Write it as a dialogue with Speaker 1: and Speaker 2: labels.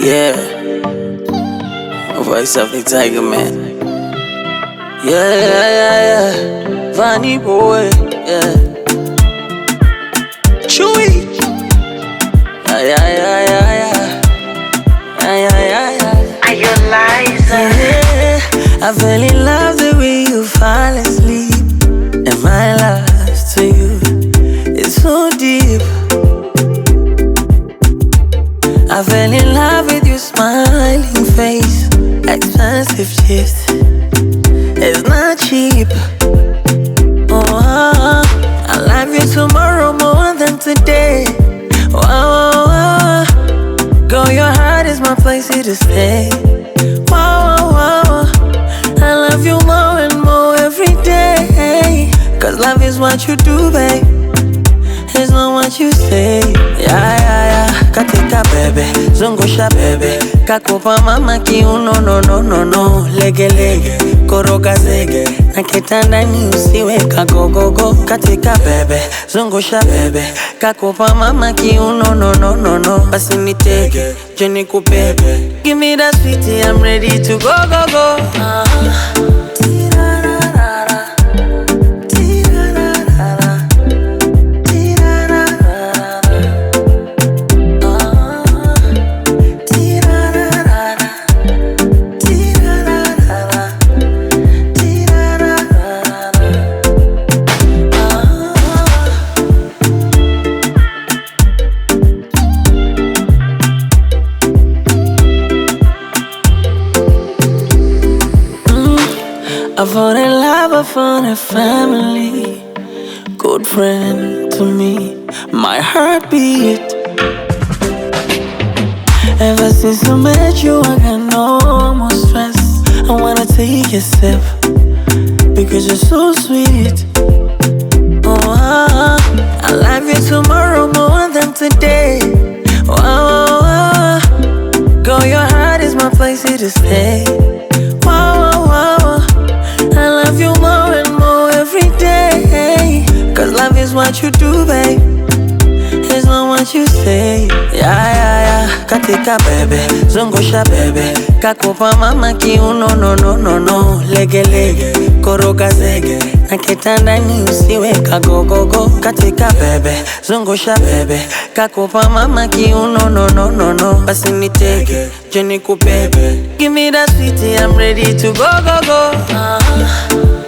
Speaker 1: Yeah, voice of the tiger man. Yeah. Vanny boy, yeah. Chewy. Yeah.
Speaker 2: Are you Liza?
Speaker 1: Yeah, I fell in love the way you fall asleep. And my love to you is so deep. I fell in love with your smiling face. Expensive gifts, it's not cheap. Oh, I love you tomorrow more than today. Wow. Girl, your heart is my place here to stay. Wow. I love you more and more every day. Cause love is what you do, babe. It's not what you say. Yeah. Katika bebe, zungusha bebe. Kakupa mama kiuno, no. Lege, koroga zege. Na kitandani usiwe kagogogo. Katika bebe, zungusha bebe. Kakupa mama kiuno, no. Basi nitege, jeni kubebe. Give me that sweetie, I'm ready to go. I found a love, I found a family, good friend to me, my heartbeat. Ever since I met you, I got no more stress. I wanna take a sip, because you're so sweet. Oh, I love you tomorrow more than today. Wow. Girl, your heart is my place here to stay. Wow. I love you more and more every day. Cause love is what you do, babe. It's not what you say. Yeah. Katika bebe, zungusha bebe. Kakupa mama kiuno, no. Lege, koroga zege. Na kitandani usiwe kagogogo. Katika bebe, zungusha bebe. Kakupa mama kiuno, no. Basi nitege, jeni kubebe. Give me that sweetie, I'm ready to go.